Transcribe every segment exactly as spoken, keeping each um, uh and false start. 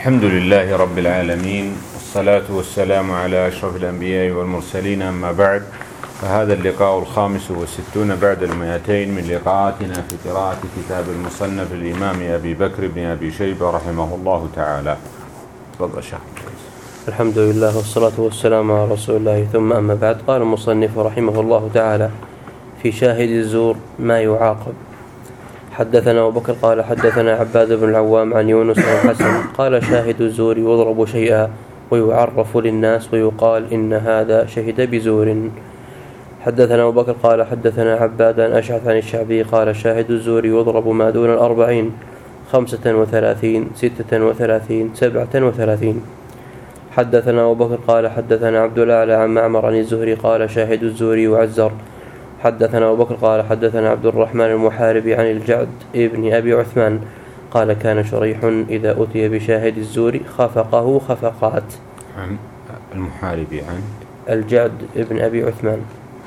الحمد لله رب العالمين، والصلاة والسلام على أشرف الأنبياء والمرسلين، أما بعد، فهذا اللقاء الخامس والستون بعد المئتين من لقاءاتنا في قراءة كتاب المصنف الإمام أبي بكر بن أبي شيبة رحمه الله تعالى. تفضل شيخ. الحمد لله والصلاة والسلام على رسول الله، ثم أما بعد. قال المصنف رحمه الله تعالى في شاهد الزور ما يعاقب. حدثنا أبو بكر قال حدثنا عباد بن العوام عن يونس عن الحسن قال شاهد الزور يضرب شيئا ويعرف للناس ويقال إن هذا شهد بزور. حدثنا أبو بكر قال حدثنا عباد عن أشعث عن الشعبي قال شاهد الزور يضرب ما دون الأربعين خمسة وثلاثين ستة وثلاثين سبعة وثلاثين. حدثنا أبو بكر قال حدثنا عبد الأعلى عن معمر عن الزهري قال شاهد الزور يعزر. حدثنا أبو بكر قال حدثنا عبد الرحمن المحاربي عن الجعد ابن أبي عثمان قال كان شريح إذا أتي بشاهد الزور خفقه خفقات. عن المحاربي عن الجعد ابن أبي عثمان.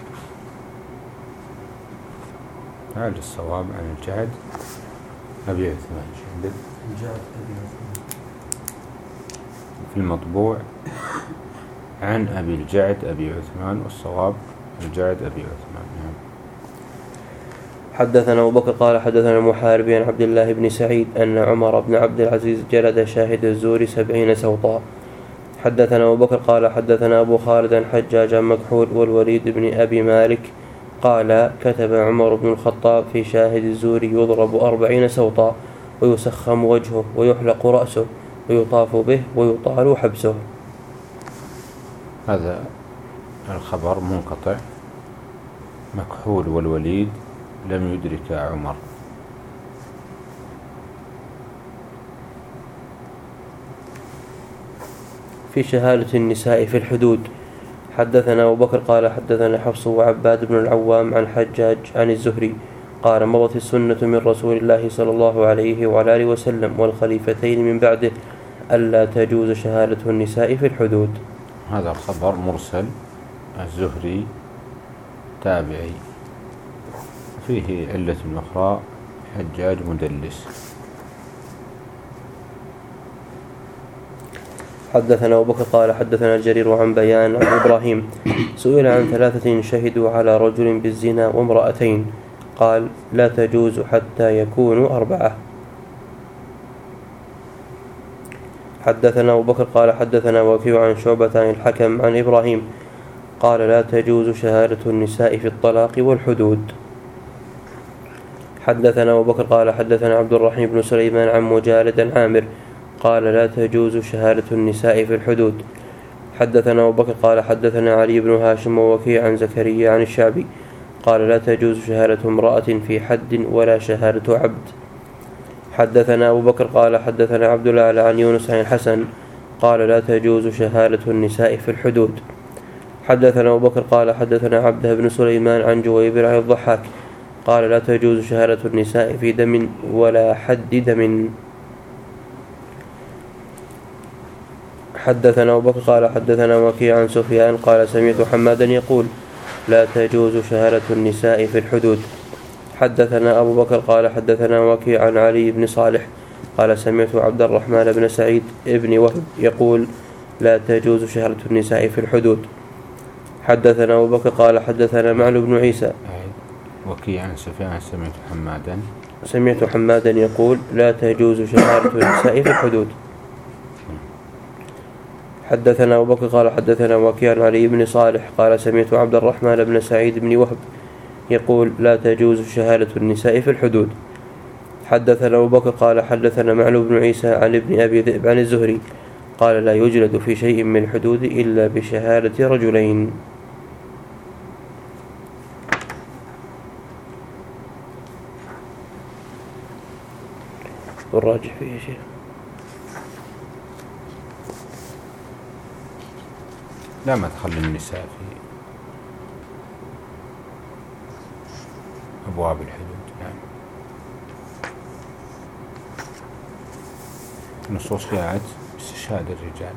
هذا الصواب عن الجعد أبي عثمان. الجعد أبي عثمان في المطبوع عن أبي الجعد أبي عثمان، والصواب الجعد أبي عثمان. نعم. حدثنا أبو بكر قال حدثنا المحاربي عن عبد الله بن سعيد أن عمر بن عبد العزيز جلد شاهد الزور سبعين سوطا. حدثنا أبو بكر قال حدثنا أبو خالد عن حجاج عن مكحول والوليد بن أبي مالك قال كتب عمر بن الخطاب في شاهد الزور يضرب أربعين سوطا ويسخم وجهه ويحلق رأسه ويطاف به ويطال حبسه. هذا الخبر منقطع. مكحول والوليد لم يدرك عمر. في شهادة النساء في الحدود. حدثنا أبو بكر قال حدثنا حفص وعباد بن العوام عن حجاج عن الزهري قال مضت السنة من رسول الله صلى الله عليه وعلى آله وسلم والخليفتين من بعده ألا تجوز شهادة النساء في الحدود. هذا الخبر مرسل. الزهري تابعي، فيه علة أخرى، حجاج مدلس. حدثنا أبو بكر قال حدثنا جرير عن بيان عن إبراهيم سئل عن ثلاثة شهدوا على رجل بالزنا وامرأتين قال لا تجوز حتى يكونوا أربعة. حدثنا أبو بكر قال حدثنا وكيع عن شعبة عن الحكم عن إبراهيم قال لا تجوز شهادة النساء في الطلاق والحدود. حدثنا أبو بكر قال حدثنا عبد الرحيم بن سليمان عن مجالد عن عامر قال لا تجوز شهادة النساء في الحدود. حدثنا أبو بكر قال حدثنا علي بن هاشم ووكيع عن زكريا عن الشعبي قال لا تجوز شهادة امرأة في حد ولا شهادة عبد. حدثنا أبو بكر قال حدثنا عبد الأعلى عن يونس عن الحسن قال لا تجوز شهادة النساء في الحدود. حدثنا أبو بكر قال حدثنا عبده بن سليمان عن جويبر عن الضحاك قال لا تجوز شهادة النساء في دم ولا حد دم. حدثنا أبو بكر قال حدثنا وكيع عن سفيان قال سمعت حمادا يقول لا تجوز شهادة النساء في الحدود. حدثنا أبو بكر قال حدثنا وكيع عن علي بن صالح قال سمعت عبد الرحمن بن سعيد ابن وهب يقول لا تجوز شهادة النساء في الحدود. حدثنا أبو بكر قال حدثنا معل بن عيسى وكيع عن سفيان سمعت حمادا سمعت حمادا يقول لا تجوز شهادة النساء في الحدود. حدثنا أبو بكر قال حدثنا وكيع عن علي بن صالح قال سمعت عبد الرحمن بن سعيد بن وهب يقول لا تجوز شهادة النساء في الحدود. حدثنا أبو بكر قال حدثنا معل بن عيسى عن ابن أبي ذئب عن الزهري قال لا يجلد في شيء من الحدود إلا بشهادة رجلين. والراجح فيه شيء. لا ما تخلي النساء في أبواب الحدود. نعم. النصوص فيها استشهاد الرجال.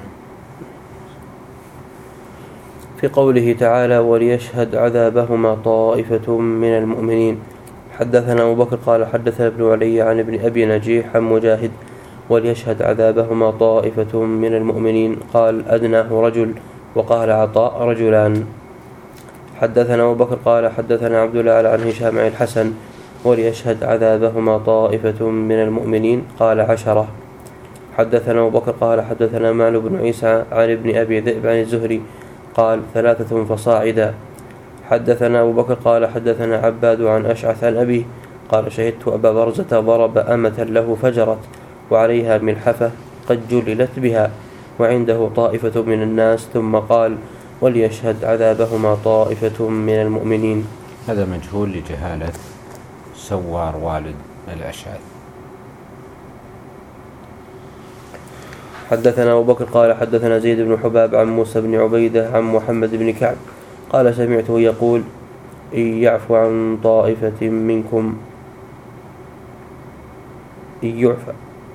في قوله تعالى وليشهد عذابهما طائفة من المؤمنين. حدثنا أبو بكر قال حدثنا ابن علي عن ابن أبي نجيح عن مجاهد وليشهد عذابهما طائفة من المؤمنين. قال أدناه رجل، وقال عطاء رجلان. حدثنا أبو بكر قال حدثنا عبد الله عن هشام عن الحسن وليشهد عذابهما طائفة من المؤمنين قال عشرة. حدثنا أبو بكر قال حدثنا معن بن عيسى عن ابن أبي ذئب عن الزهري قال ثلاثة فصاعدا. حدثنا أبو بكر قال حدثنا عباد عن أشعث عن أبيه قال شهدت أبا برزة ضرب أمة له فجرت وعليها ملحفة قد جللت بها وعنده طائفة من الناس، ثم قال وليشهد عذابهما طائفة من المؤمنين. هذا مجهول لجهالة سوار والد الأشعث. حدثنا أبو بكر قال حدثنا زيد بن حباب عن موسى بن عبيدة عن محمد بن كعب قال سمعته يقول إن يعفو عن طائفة منكم إن يعفى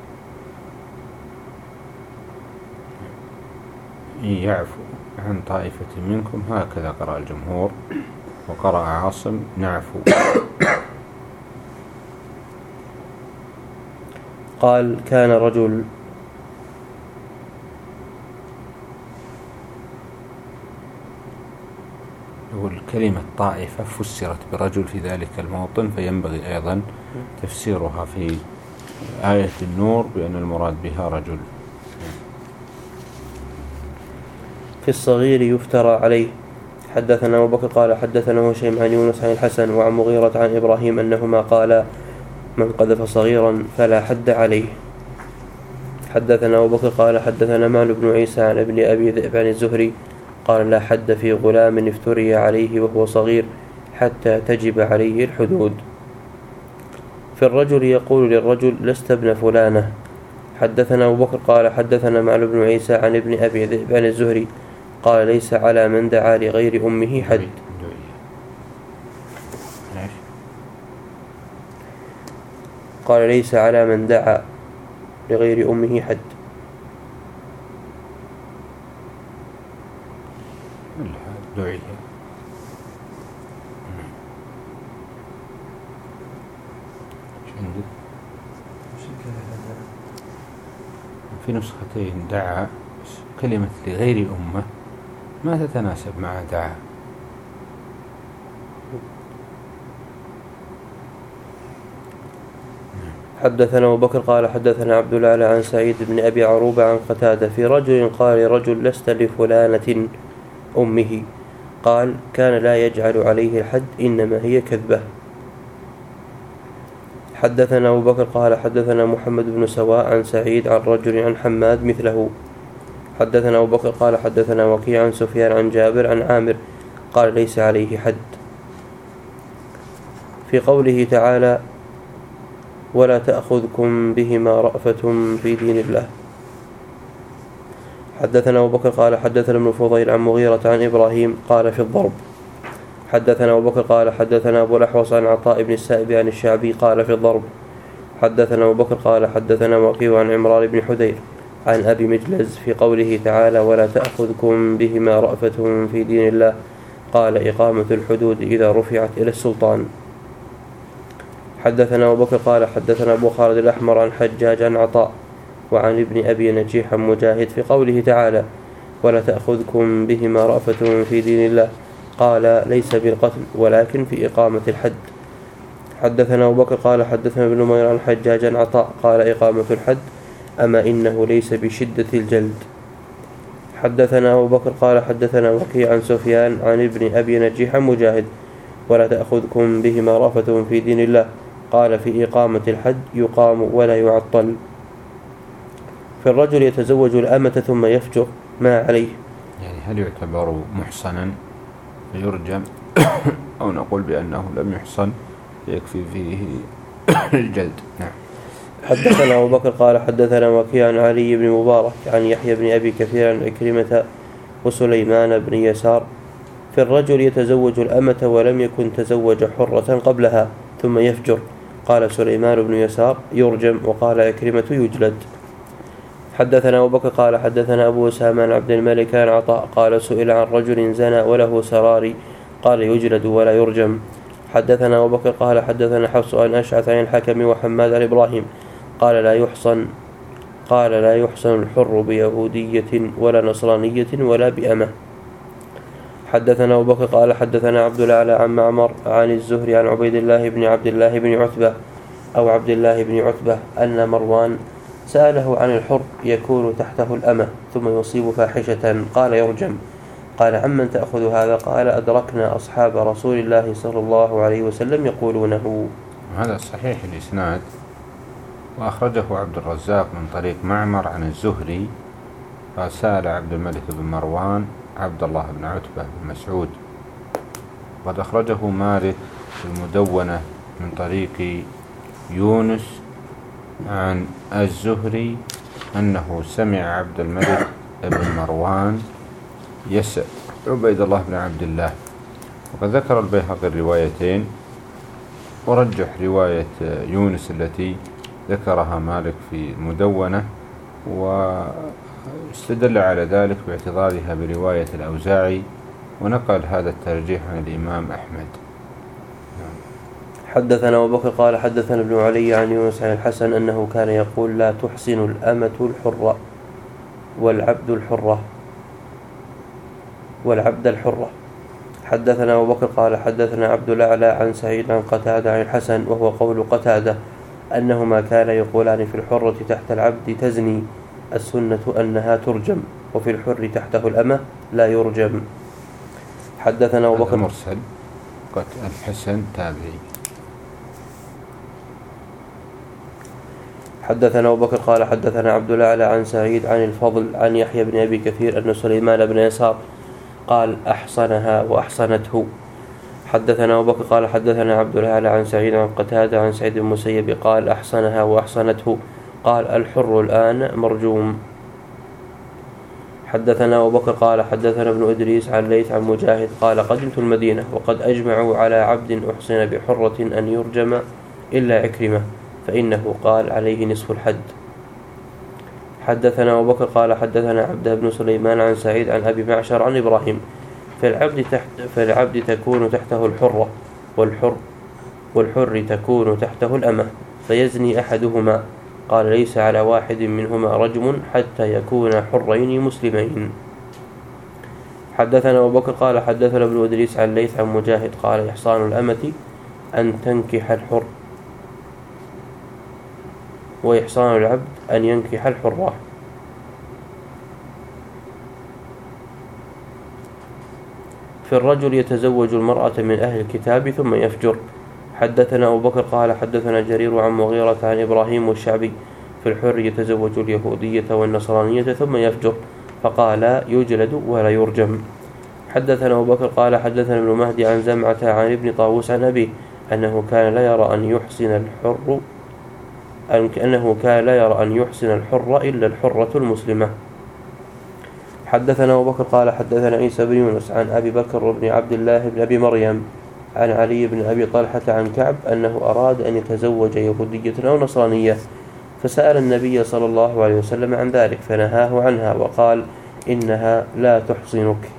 إن يعفو عن طائفة منكم، هكذا قرأ الجمهور، وقرأ عاصم نعفو. قال كان رجل والكلمة طائفة فسرت برجل في ذلك الموطن، فينبغي أيضا تفسيرها في آية النور بأن المراد بها رجل. في الصغير يفترى عليه. حدثنا أبو بكر قال حدثنا هشيم عن يونس عن الحسن وعن مغيرة عن إبراهيم أنهما قالا من قذف صغيرا فلا حد عليه. حدثنا أبو بكر قال حدثنا معن بن عيسى عن ابن أبي ذئب عن الزهري قال لا حد في غلام افتري عليه وهو صغير حتى تجب عليه الحدود. في الرجل يقول للرجل لست ابن فلانة. حدثنا أبو بكر قال حدثنا معن بن عيسى عن ابن أبي ذئب عن الزهري قال ليس على من دعا لغير أمه حد. قال ليس على من دعا لغير أمه حد. دعية. في نسختين دعا كلمة لغير أمه ما تتناسب مع دعا. حدثنا أبو بكر قال حدثنا عبد الله عن سعيد بن أبي عروبة عن قتادة في رجل قال لرجل لست لفلانة أمه قال كان لا يجعل عليه الحد إنما هي كذبة. حدثنا أبو بكر قال حدثنا محمد بن سواء عن سعيد عن رجل عن حماد مثله. حدثنا أبو بكر قال حدثنا وكيع عن سفيان عن جابر عن عامر قال ليس عليه حد. في قوله تعالى ولا تأخذكم بهما رأفة في دين الله. حدثنا أبو بكر قال حدثنا ابن فضيل عن مغيرة عن إبراهيم قال في الضرب. حدثنا أبو بكر قال حدثنا أبو الأحوص عن عطاء بن السائب عن الشعبي قال في الضرب. حدثنا أبو بكر قال حدثنا وكيع عن عمران بن حدير عن أبي مجلز في قوله تعالى ولا تأخذكم بهما رأفة في دين الله قال إقامة الحدود إذا رفعت إلى السلطان. حدثنا أبو بكر قال حدثنا أبو خالد الأحمر عن حجاج عن عطاء وعن ابن أبي نجيح مجاهد في قوله تعالى ولا تأخذكم بهما رأفة في دين الله قال ليس بالقتل ولكن في إقامة الحد. حدثنا أبو بكر قال حدثنا ابن نمير عن حجاج عن عطاء قال إقامة الحد أما إنه ليس بشدة الجلد. حدثنا أبو بكر قال حدثنا وكيع عن سفيان عن ابن أبي نجيح مجاهد ولا تأخذكم بهما رأفة في دين الله قال في إقامة الحد يقام ولا يعطل. في الرجل يتزوج الأمة ثم يفجر ما عليه، يعني هل يعتبر محصنا فيرجم أو نقول بأنه لم يحصن يكفي فيه الجلد؟ نعم. حدثنا أبو بكر قال حدثنا وكيع عن علي بن مبارك عن يحيى بن أبي كثير عن عكرمة وسليمان بن يسار في الرجل يتزوج الأمة ولم يكن تزوج حرة قبلها ثم يفجر قال سليمان بن يسار يرجم وقال عكرمة يجلد. حدثنا أبو بكر قال حدثنا أبو أسامة عن عبد الملك عن عطاء قال سئل عن رجل زنى وله سراري قال يجلد ولا يرجم. حدثنا أبو بكر قال حدثنا حفص عن أشعث عن الحكم وحماد عن إبراهيم قال لا يحصن قال لا يحصن الحر بيهودية ولا نصرانية ولا بأمة. حدثنا أبو بكر قال حدثنا عبد الأعلى عن معمر عن الزهري عن عبيد الله بن عبد الله بن عتبة أو عبد الله بن عتبة أن مروان سأله عن الحر يكون تحته الأمة ثم يصيب فاحشة قال يرجم. قال عمن تأخذ هذا؟ قال أدركنا أصحاب رسول الله صلى الله عليه وسلم يقولونه. هذا صحيح الإسناد، وأخرجه عبد الرزاق من طريق معمر عن الزهري فسأل عبد الملك بن مروان عبد الله بن عتبة بن مسعود. وقد أخرجه مالك في المدونة من طريق يونس عن الزهري أنه سمع عبد الملك بن مروان يسأل عبيد الله بن عبد الله. وقد ذكر البيهقي الروايتين ورجح رواية يونس التي ذكرها مالك في المدونة، واستدل على ذلك باعتضادها برواية الأوزاعي، ونقل هذا الترجيح عن الإمام أحمد. حدثنا أبو بكر قال حدثنا ابن علي عن يونس عن الحسن أنه كان يقول لا تحسن الأمة الحرة والعبد الحرة والعبد الحرة. حدثنا أبو بكر قال حدثنا عبد الأعلى عن سعيد عن قتادة عن الحسن وهو قول قتادة أنهما كان يقولان في الحرة تحت العبد تزني السنة أنها ترجم، وفي الحر تحته الأمة لا يرجم. حدثنا أبو بكر مرسل قد الحسن تابعي. حدثنا أبو بكر قال حدثنا عبد الأعلى عن سعيد عن الفضل عن يحيى بن أبي كثير أن سليمان بن يسار قال أحصنها وأحصنته. حدثنا أبو بكر قال حدثنا عبد الأعلى عن سعيد عن قتادة عن سعيد بن المسيب قال أحصنها وأحصنته. قال الحر الآن مرجوم. حدثنا أبو بكر قال حدثنا ابن إدريس عن ليث عن مجاهد قال قدمت المدينة وقد أجمعوا على عبد أحصن بحرة أن يرجم إلا عكرمة فإنه قال عليه نصف الحد. حدثنا أبو بكر قال حدثنا عبد بن سليمان عن سعيد عن أبي معشر عن إبراهيم في العبد تحت في العبد تكون تحته الحرة والحر والحر تكون تحته الأمة فيزني أحدهما. قال ليس على واحد منهما رجم حتى يكون حرين مسلمين. حدثنا أبو بكر قال حدثنا ابن إدريس عن ليث عن مجاهد قال إحصان الأمة أن تنكح الحر وإحصان العبد أن ينكح الحرة. في الرجل يتزوج المرأة من أهل الكتاب ثم يفجر. حدثنا أبو بكر قال حدثنا جرير عن مغيرة عن إبراهيم والشعبي في الحر يتزوج اليهودية والنصرانية ثم يفجر فقال يجلد ولا يرجم. حدثنا أبو بكر قال حدثنا ابن مهدي عن زمعة عن ابن طاووس عن أبيه أنه كان لا يرى أن يحسن الحر أنه كان لا يرى أن يحسن الحر إلا الحرة المسلمة. حدثنا أبو بكر قال حدثنا عيسى بن يونس عن أبي بكر بن عبد الله بن أبي مريم عن علي بن أبي طلحة عن كعب أنه أراد أن يتزوج يهودية أو نصرانية فسأل النبي صلى الله عليه وسلم عن ذلك فنهاه عنها وقال إنها لا تحصنك.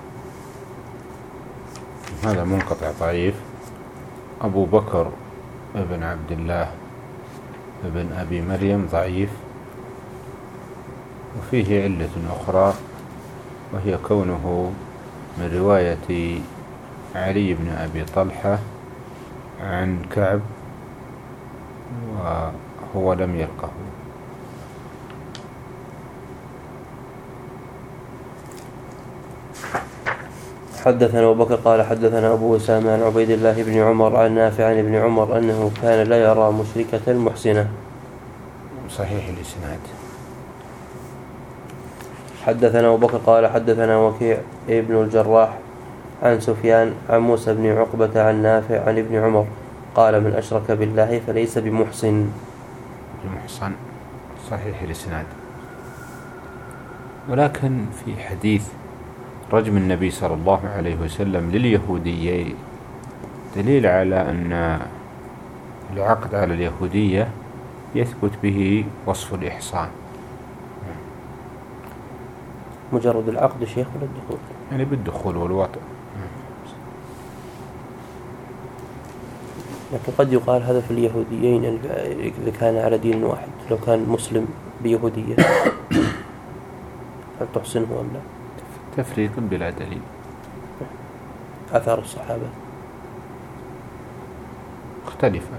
هذا منقطع ضعيف. أبو بكر ابن عبد الله ابن أبي مريم ضعيف، وفيه علة أخرى وهي كونه من رواية علي بن أبي طلحة عن كعب وهو لم يلقه. حدثنا أبو بكر قال حدثنا أبو أسامة عن عبيد الله بن عمر عن نافع عن ابن عمر أنه كان لا يرى مشركة محسنة. صحيح الإسناد. حدثنا أبو بكر قال حدثنا وكيع ابن الجراح عن سفيان عن موسى بن عقبة عن نافع عن ابن عمر قال من أشرك بالله فليس بمحسن. بمحسن صحيح الإسناد. ولكن في حديث رجم النبي صلى الله عليه وسلم لليهودية دليل على أن العقد على اليهودية يثبت به وصف الإحصان. مجرد العقد شيخ ولا الدخول؟ يعني بالدخول والوطء. لكن قد يقال هذا في اليهوديين إذا كان على دين واحد. لو كان مسلم بيهودية هل تحسنه أم لا؟ تفريق بلا دليل. آثار الصحابة مختلفة.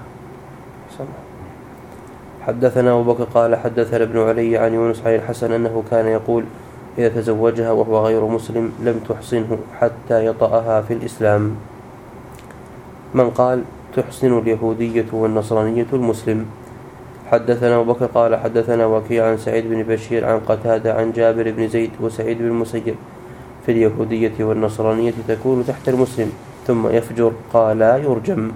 حدثنا أبو بكر قال حدثنا ابن علي عن يونس عن الحسن أنه كان يقول إذا تزوجها وهو غير مسلم لم تحسنه حتى يطأها في الإسلام. من قال تحسن اليهودية والنصرانية المسلم. حدثنا أبو بكر قال حدثنا وكيع عن سعيد بن بشير عن قتادة عن جابر بن زيد وسعيد بن المسيب في اليهودية والنصرانية تكون تحت المسلم ثم يفجر قال لا يرجم.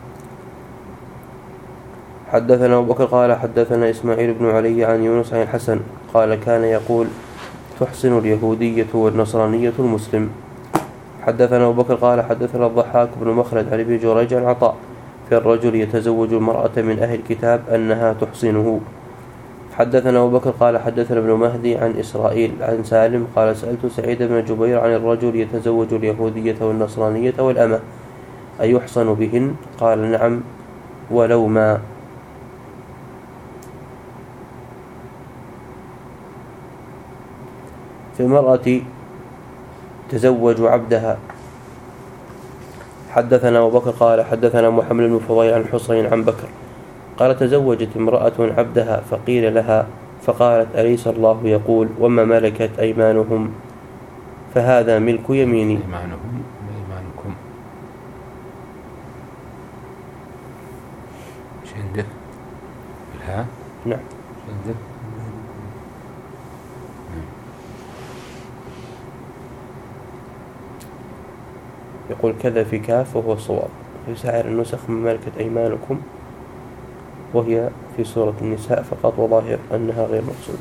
حدثنا أبو بكر قال حدثنا إسماعيل بن علي عن يونس عن الحسن قال كان يقول تحسن اليهودية والنصرانية المسلم. حدثنا أبو بكر قال حدثنا الضحاك بن مخلد عن ابن جريج عن عطاء في الرجل يتزوج المرأة من أهل الكتاب أنها تحسنه. حدثنا أبو بكر قال حدثنا ابن مهدي عن إسرائيل عن سالم قال سألت سعيد بن جبير عن الرجل يتزوج اليهودية والنصرانية والأمة أيحصن بهن؟ قال نعم ولو ما. في المرأة تزوج عبدها. حدثنا أبو بكر قال حدثنا محمد بن فضيل عن حسين عن بكر قال تزوجت امرأة عبدها فقيل لها فقالت أليس الله يقول وما ملكت أيمانهم فهذا ملك يميني. أيمانهم أيمانكم ايش عندك؟ الها؟ نعم. ايش عندك؟ يقول كذا في كاف وهو الصواب. في سائر النسخ من ملكة أيمانكم وهي في سورة النساء فقط وظاهر أنها غير مقصودة.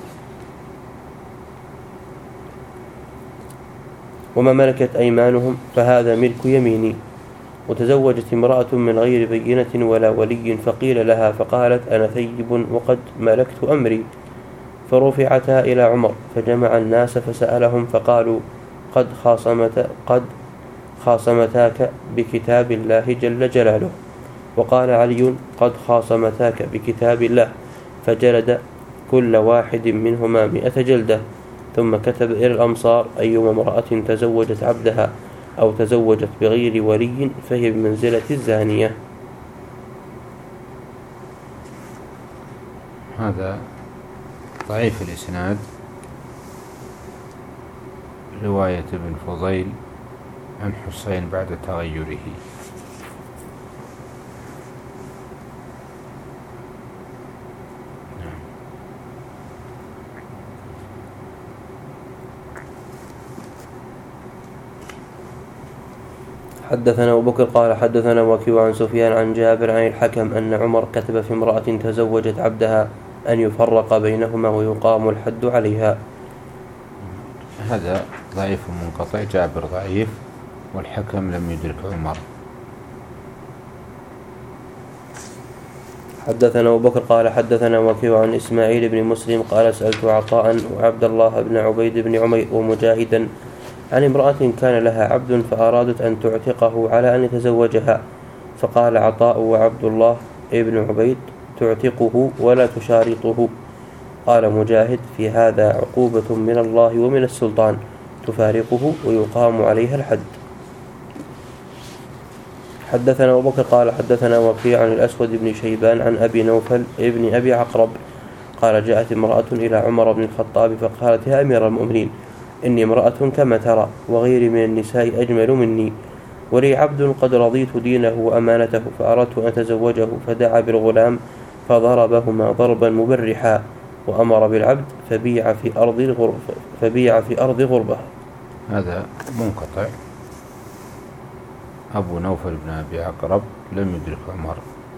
وما ملكت أيمانهم فهذا ملك يميني. وتزوجت امرأة من غير بينة ولا ولي فقيل لها فقالت أنا ثيب وقد ملكت أمري فرفعتا إلى عمر فجمع الناس فسألهم فقالوا قد خاصمت قد خاصمتاك بكتاب الله جل جلاله. وقال علي قد خاصمتاك بكتاب الله فجلد كل واحد منهما مئة جلدة. ثم كتب إلى الأمصار أيما امرأة تزوجت عبدها أو تزوجت بغير ولي فهي بمنزلة الزانية. هذا ضعيف الإسناد رواية ابن فضيل عن حسين بعد تغيره. حدثنا أبو بكر قال حدثنا وكيع عن سفيان عن جابر عن الحكم أن عمر كتب في امرأة تزوجت عبدها أن يفرق بينهما ويقام الحد عليها. هذا ضعيف منقطع. جابر ضعيف والحكم لم يدرك عمر. حدثنا أبو بكر قال حدثنا وكيع عن إسماعيل بن مسلم قال سألت عطاء وعبد الله بن عبيد بن عمير ومجاهدا عن امرأة كان لها عبد فأرادت أن تعتقه على أن يتزوجها فقال عطاء وعبد الله بن عبيد تعتقه ولا تشارطه. قال مجاهد في هذا عقوبة من الله ومن السلطان تفارقه ويقام عليها الحد. حدثنا أبو بكر قال حدثنا وكيع عن الأسود بن شيبان عن أبي نوفل ابن أبي عقرب قال جاءت امرأة إلى عمر بن الخطاب فقالت يا أمير المؤمنين إني امرأة كما ترى وغيري من النساء أجمل مني ولي عبد قد رضيت دينه وأمانته فأردت أن أتزوجه فدعا بالغلام فضربهما ضربا مبرحا وأمر بالعبد فبيع في أرض الغربة فبيع في أرض غربة. هذا منقطع. أبو نوفل بن أبي عقرب لم يدرك عمر.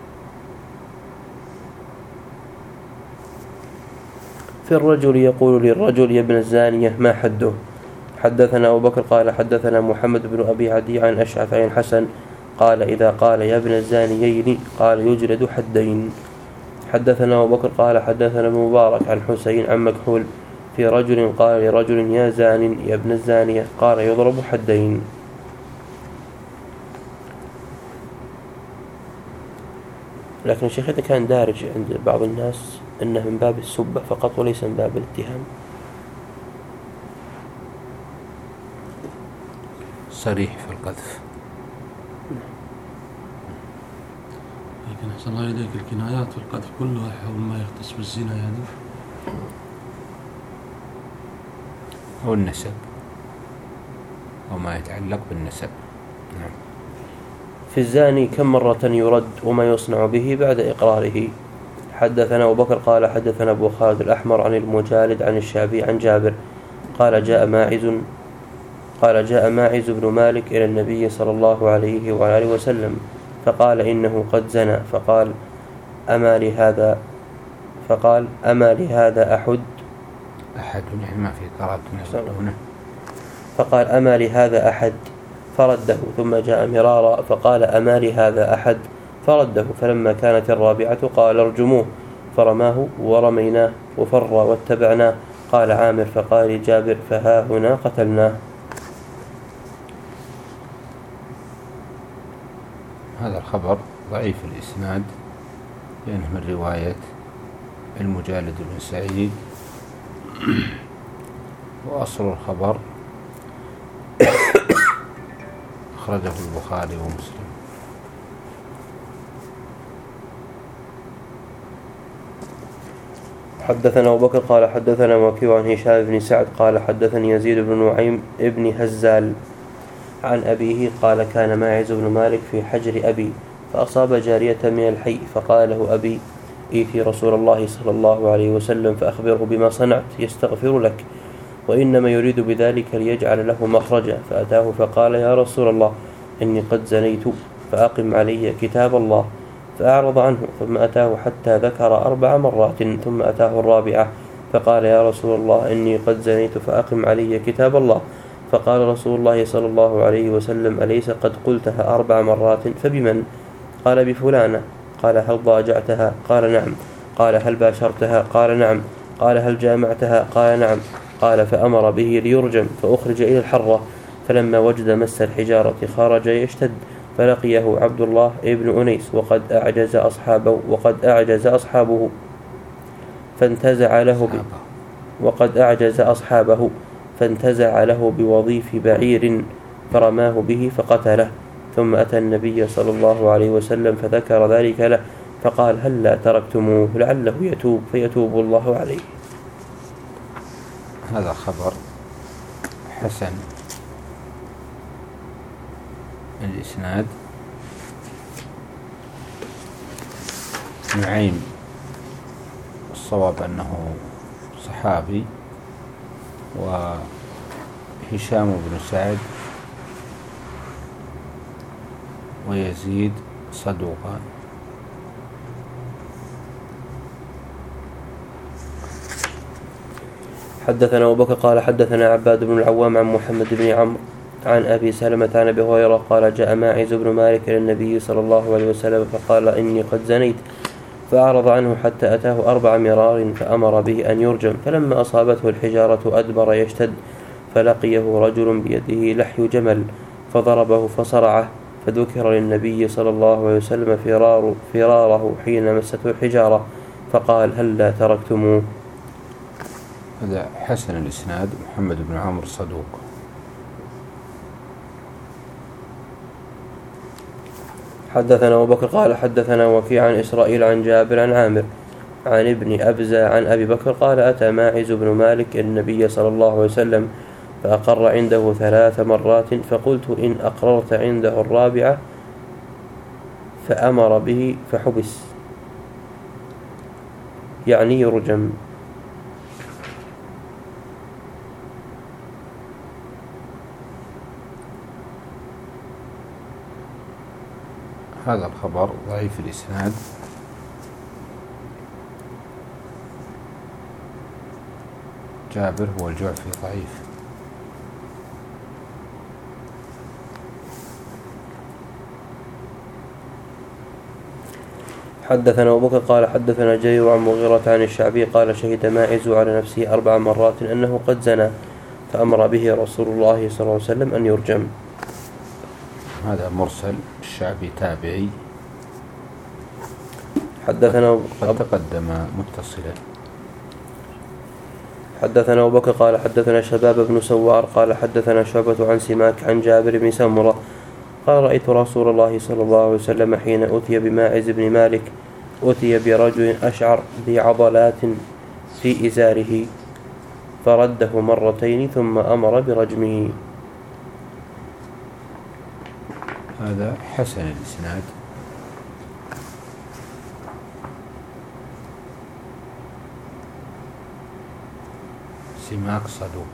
في الرجل يقول للرجل يا ابن الزانية ما حده. حدثنا أبو بكر قال حدثنا محمد بن أبي عدي عن أشعث عن حسن قال إذا قال يا ابن الزانيين قال يجلد حدين. حدثنا أبو بكر قال حدثنا ابن مبارك عن حسين عن مكحول في رجل قال لرجل يا زان يا ابن الزانية قال يضرب حدين. لكن الشيخ إذا كان دارج عند بعض الناس أنه من باب السبة فقط وليس من باب الاتهام. صريح في القذف. لكن أحسن الله إليك الكنايات في القذف كلها حول ما يختص بالزنا يعني أو النسب أو ما يتعلق بالنسب. نعم. في الزاني كم مرة يرد وما يصنع به بعد إقراره. حدثنا أبو بكر قال حدثنا أبو خالد الأحمر عن المجالد عن الشعبي عن جابر قال جاء ماعز قال جاء ماعز بن مالك إلى النبي صلى الله عليه وآله وسلم فقال إنه قد زنى فقال أما لهذا فقال أما لهذا أحد أحد يعني ما في قرابة هنا. فقال أما لهذا أحد فرده ثم جاء مرارا فقال أما لهذا أحد فرده فلما كانت الرابعة قال ارجموه فرماه ورميناه وفر واتبعناه. قال عامر فقال جابر فها هنا قتلناه. هذا الخبر ضعيف الإسناد لأنه من رواية المجالد بن سعيد وأصل الخبر أخرجه البخاري ومسلم. حدثنا أبو بكر قال حدثنا وكيع عن هشام بن سعد قال حدثني يزيد بن نعيم ابن هزال عن أبيه قال كان ماعز بن مالك في حجر أبي فأصاب جارية من الحي فقال له أبي إيتي رسول الله صلى الله عليه وسلم فأخبره بما صنعت يستغفر لك وإنما يريد بذلك ليجعل له مخرجا. فأتاه فقال يا رسول الله إني قد زنيت فأقم علي كتاب الله فأعرض عنه ثم أتاه حتى ذكر أربع مرات ثم أتاه الرابعة فقال يا رسول الله إني قد زنيت فأقم علي كتاب الله. فقال رسول الله صلى الله عليه وسلم أليس قد قلتها أربع مرات فبمن؟ قال بفلانة. قال هل ضاجعتها؟ قال نعم. قال هل باشرتها؟ قال نعم. قال هل جامعتها؟ قال نعم. قال فأمر به ليرجم فأخرج إلى الحرة فلما وجد مس الحجارة خرج يشتد فلقيه عبد الله ابن أنيس وقد أعجز أصحابه وقد أعجز أصحابه فانتزع له ب... وقد أعجز أصحابه فانتزع له بوظيف بعير فرماه به فقتله. ثم أتى النبي صلى الله عليه وسلم فذكر ذلك له فقال هل لا تركتموه لعله يتوب فيتوب الله عليه. هذا خبر حسن الإسناد. نعيم الصواب أنه صحابي وهشام بن سعد ويزيد صدوقان. حدثنا أبو بكر قال حدثنا عباد بن العوام عن محمد بن عمرو عن أبي سلمة عن أبي هريرة قال جاء ماعز بن مالك إلى النبي صلى الله عليه وسلم فقال إني قد زنيت فأعرض عنه حتى أتاه أربع مرار فأمر به أن يرجم فلما أصابته الحجارة أدبر يشتد فلقيه رجل بيده لحي جمل فضربه فصرعه فذكر للنبي صلى الله عليه وسلم فرار فراره حين مسته الحجارة فقال هل لا تركتموه. هذا حسن الإسناد. محمد بن عمرو صدوق. حدثنا أبو بكر قال حدثنا وكيع عن إسرائيل عن جابر عن عامر عن ابن أبزة عن أبي بكر قال أتى ماعز بن مالك النبي صلى الله عليه وسلم فأقر عنده ثلاث مرات فقلت إن أقررت عنده الرابعة فأمر به فحبس يعني يرجم. هذا الخبر ضعيف الإسناد. جابر هو الجعفي ضعيف. حدثنا أبو بكر قال حدثنا جرير عن مغيرة عن الشعبي قال شهد ماعز على نفسه أربع مرات أنه قد زنى فأمر به رسول الله صلى الله عليه وسلم أن يرجم. هذا مرسل. الشعبي تابعي حدثنا قد تقدم متصلا. حدثنا أبو بكر قال حدثنا شباب بن سوار قال حدثنا شعبة عن سماك عن جابر بن سمرة قال رأيت رسول الله صلى الله عليه وسلم حين أتي بماعز بن مالك أتي برجل أشعر بعضلات في إزاره فرده مرتين ثم أمر برجمه. هذا حسن الإسناد. سماك صدوق.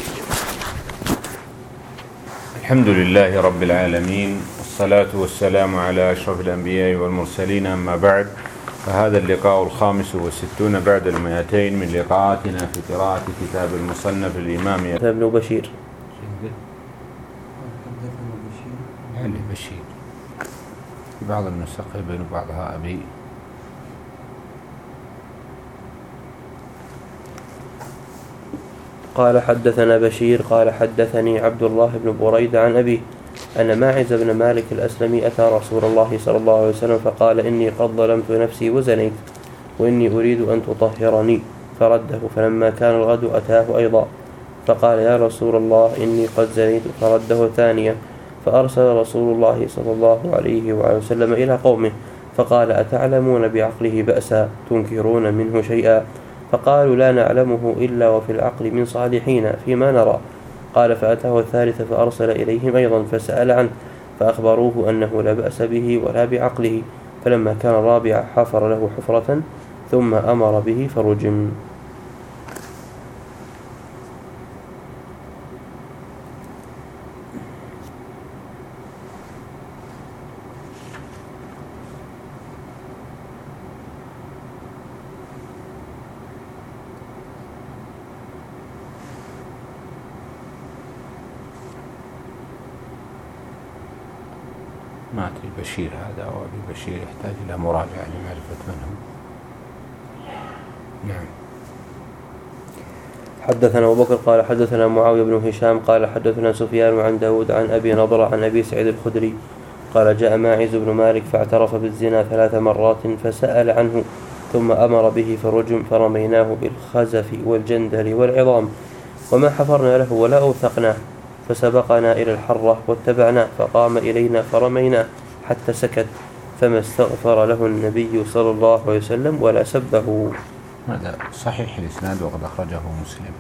الحمد لله رب العالمين، والصلاة والسلام على أشرف الأنبياء والمرسلين، أما بعد، فهذا اللقاء الخامس والستون بعد المئتين من لقاءاتنا في قراءة كتاب المصنف الإمام ابن بشير. علي بشير في بعض النسخ بين بعضها أبي. قال حدثنا بشير قال حدثني عبد الله بن بريدة عن أبيه أن ماعز بن مالك الأسلمي أتى رسول الله صلى الله عليه وسلم فقال إني قد ظلمت نفسي وزنيت وإني أريد أن تطهرني، فرده. فلما كان الغد أتاه أيضا فقال يا رسول الله إني قد زنيت، فرده ثانيا. فأرسل رسول الله صلى الله عليه وسلم إلى قومه فقال أتعلمون بعقله بأسا تنكرون منه شيئا؟ فقالوا لا نعلمه إلا وفي العقل من صالحين فيما نرى. قال فأتاه الثالث فأرسل إليهم أيضا فسأل عنه فأخبروه أنه لا بأس به ولا بعقله. فلما كان الرابع حفر له حفرة ثم أمر به فرجم. ما أدري بشير هذا أو أبي بشير، يحتاج إلى مراجعة لمعرفة من هو. نعم. حدثنا أبو بكر قال حدثنا معاوية بن هشام قال حدثنا سفيان عن داود عن أبي نضرة عن أبي سعيد الخدري قال جاء ماعز بن مالك فاعترف بالزنا ثلاث مرات فسأل عنه ثم أمر به فرجم، فرميناه بالخزف والجندل والعظام وما حفرنا له ولا أوثقناه، فسبقنا إلى الحرة واتبعناه فقام إلينا فرميناه حتى سكت، فما استغفر له النبي صلى الله عليه وسلم ولا سبه. هذا صحيح الإسناد وقد أخرجه مسلم.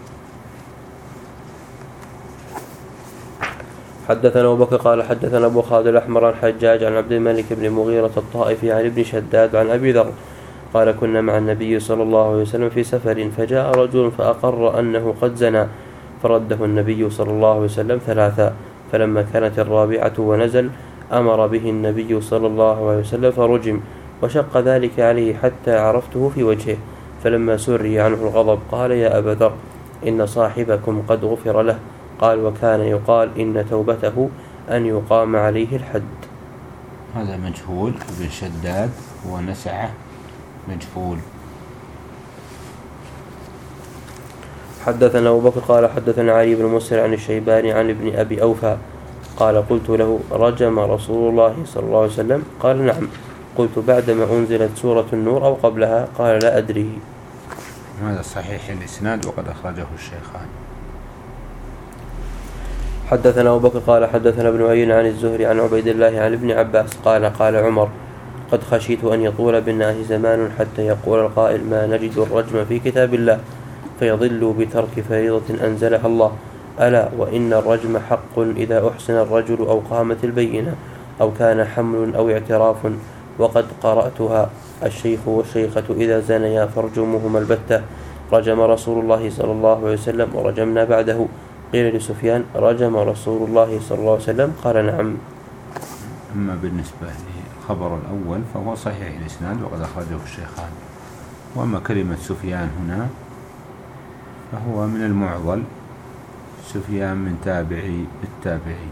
حدثنا أبو بكر قال حدثنا أبو خالد الأحمر عن حجاج عن عبد الملك بن مغيرة الطائفي عن ابن شداد عن أبي ذر قال كنا مع النبي صلى الله عليه وسلم في سفر فجاء رجل فأقر أنه قد زنى، فرده النبي صلى الله عليه وسلم ثلاثا، فلما كانت الرابعة ونزل أمر به النبي صلى الله عليه وسلم فرجم، وشق ذلك عليه حتى عرفته في وجهه، فلما سري عنه الغضب قال يا أبا ذر إن صاحبكم قد غفر له. قال وكان يقال إن توبته أن يقام عليه الحد. هذا مجهول، ابن شداد ونسعه مجهول. حدثنا أبو بكر قال حدثنا علي بن مسهر عن الشيباني عن ابن أبي أوفى قال قلت له رجم رسول الله صلى الله عليه وسلم؟ قال نعم. قلت بعدما أنزلت سورة النور أو قبلها؟ قال لا أدري. هذا صحيح الإسناد وقد أخرجه الشيخان. حدثنا أبو بكر قال حدثنا ابن عيينة عن الزهري عن عبيد الله عن ابن عباس قال قال عمر قد خشيت أن يطول بالناس زمان حتى يقول القائل ما نجد الرجم في كتاب الله فيضلوا بترك فريضة أنزلها الله، ألا وإن الرجم حق إذا أحسن الرجل أو قامت البينة أو كان حمل أو اعتراف، وقد قرأتها الشيخ والشيخة إذا زنيا فارجموهما البتة، رجم رسول الله صلى الله عليه وسلم ورجمنا بعده. قيل لسفيان رجم رسول الله صلى الله عليه وسلم؟ قال نعم. أما بالنسبة للخبر الأول فهو صحيح الإسناد وقد أخرجه الشيخان. وأما كلمة سفيان هنا فهو من المعضل، سفيان من تابعي التابعي.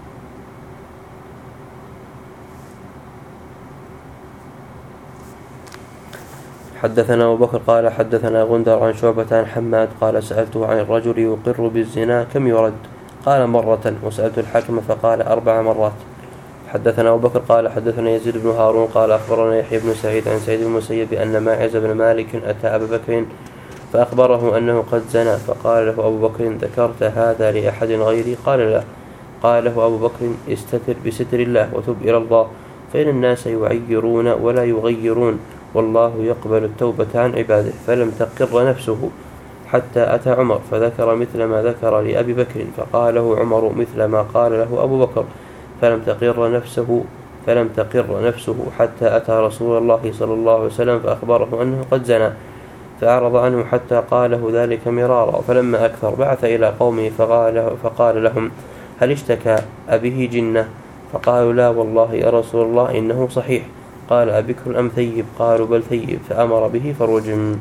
حدثنا أبو بكر قال حدثنا غندر عن شعبة عن حماد قال سألته عن الرجل يقر بالزنا كم يرد؟ قال مرة. وسألت الحاكم فقال أربع مرات. حدثنا أبو بكر قال حدثنا يزيد بن هارون قال أخبرنا يحيى بن سعيد عن سعيد بن المسيب أن ماعز بن مالك أتى أبا بكر فأخبره أنه قد زنى، فقال له أبو بكر ذكرت هذا لأحد غيري؟ قال لا. قال له أبو بكر استتر بستر الله وتب إلى الله، فإن الناس يعيرون ولا يغيرون، والله يقبل التوبة عن عباده. فلم تقر نفسه حتى أتى عمر فذكر مثل ما ذكر لأبي بكر، فقال له عمر مثل ما قال له أبو بكر. فلم تقر نفسه فلم تقر نفسه حتى أتى رسول الله صلى الله عليه وسلم فأخبره أنه قد زنى، فأعرض عنه حتى قاله ذلك مرارا. فلما أكثر بعث إلى قومه فقال, فقال لهم هل اشتكى أبيه جنة؟ فقالوا لا والله يا رسول الله إنه صحيح. قال أبكر أم ثيب؟ قالوا بل ثيب، فأمر به فرجم.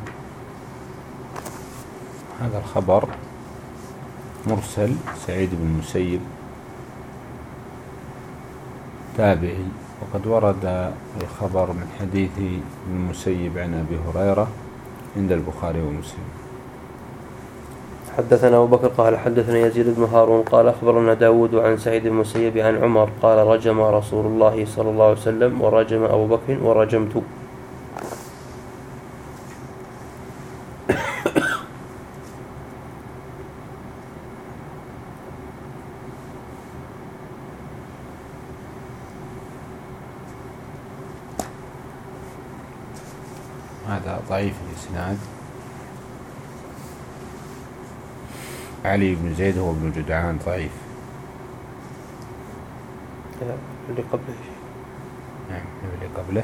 هذا الخبر مرسل سعيد بن المسيب تابعي، وقد ورد الخبر من حديث ابن المسيب عن أبي هريرة عند البخاري ومسلم. حدثنا أبو بكر قال حدثنا يزيد بن هارون قال أخبرنا داود عن سعيد بن المسيب عن عمر قال رجم رسول الله صلى الله عليه وسلم ورجم أبو بكر ورجمت. هذا ضعيف الإسناد. علي بن زيد هو ابن جدعان ضعيف. اللي قبله نعم اللي قبله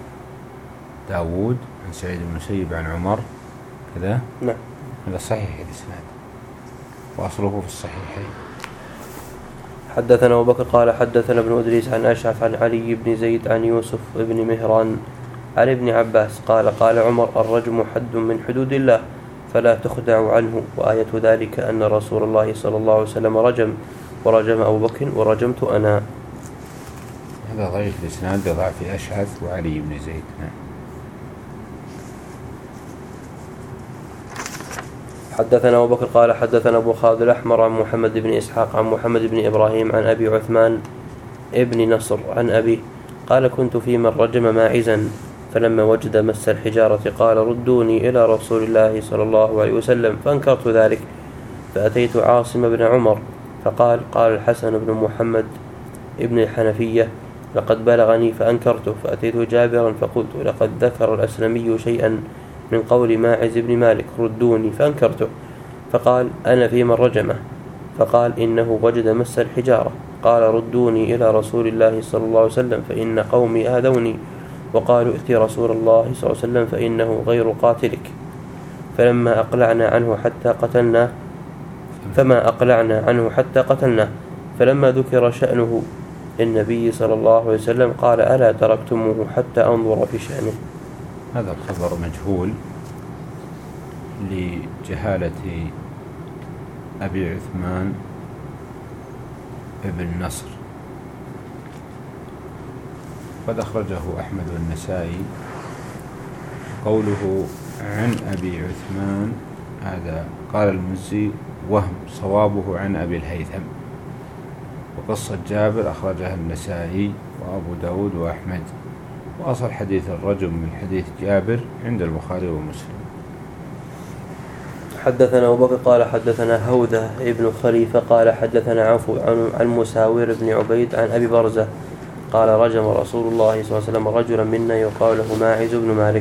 داود عن سعيد بن المسيب عن عمر كذا. نعم هذا صحيح الإسناد وأصله في الصحيحين. حدثنا أبو بكر قال حدثنا ابن أدريس عن أشعث عن علي بن زيد عن يوسف بن مهران عن ابن عباس قال قال عمر الرجم حد من حدود الله فلا تخدع عنه، وآية ذلك أن رسول الله صلى الله عليه وسلم رجم ورجم أبو بكر ورجمت أنا. هذا ضعيف الإسناد لضعف أشعث وعلي بن زيد. نعم. حدثنا أبو بكر قال حدثنا أبو خالد الأحمر عن محمد بن إسحاق عن محمد بن إبراهيم عن أبي عثمان ابن نصر عن أبي قال كنت في من رجم ماعزا فلما وجد مس الحجارة قال ردوني إلى رسول الله صلى الله عليه وسلم، فأنكرت ذلك فأتيت عاصم بن عمر فقال قال الحسن بن محمد ابن الحنفية لقد بلغني فأنكرته، فأتيت جابرا فقلت لقد ذكر الأسلمي شيئا من قول ماعز بن مالك ردوني فأنكرته، فقال أنا في من رجمه، فقال إنه وجد مس الحجارة، قال ردوني إلى رسول الله صلى الله عليه وسلم فإن قومي آذوني وقالوا ائت رسول الله صلى الله عليه وسلم فإنه غير قاتلك، فلما أقلعنا عنه حتى قتلناه فما أقلعنا عنه حتى قتلناه، فلما ذكر شأنه للنبي صلى الله عليه وسلم قال ألا تركتموه حتى أنظر في شأنه. هذا الخبر مجهول لجهالة أبي عثمان ابن نصر، قد أخرجه أحمد والنسائي. قوله عن أبي عثمان هذا قال المزي وهم، صوابه عن أبي الهيثم. وقصة جابر أخرجها النسائي وأبو داود وأحمد، وأصل حديث الرجم من حديث جابر عند البخاري ومسلم. حدثنا أبو بكر قال حدثنا هوذة ابن خليفة قال حدثنا عفو عن مساور بن عبيد عن أبي برزة قال رجم رسول الله صلى الله عليه وسلم رجلا منا يقال له ماعز بن مالك.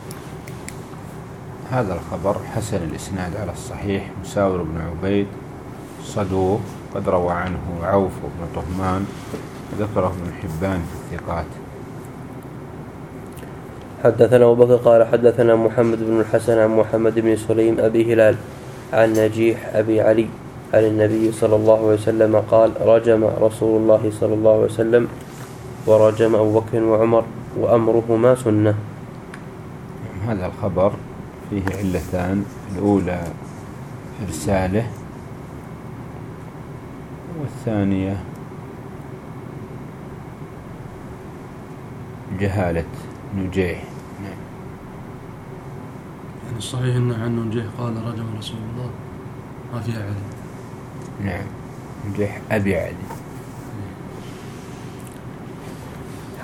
هذا الخبر حسن الإسناد على الصحيح. مساور بن عبيد صدوق، قد روى عنه عوف بن طهمان، ذكره ابن حبان في الثقات. حدثنا أبو بكر قال حدثنا محمد بن الحسن عن محمد بن سليم أبي هلال عن نجيح أبي علي عن النبي صلى الله عليه وسلم قال رجم رسول الله صلى الله عليه وسلم ورجم أبو بكر وعمر وأمرهما سنة. هذا الخبر فيه علتان، الأولى إرساله، والثانية جهالة نجيح. نعم. يعني الصحيح أن عن نجيح قال رجم رسول الله ما في علي. نعم، نجيح أبي علي.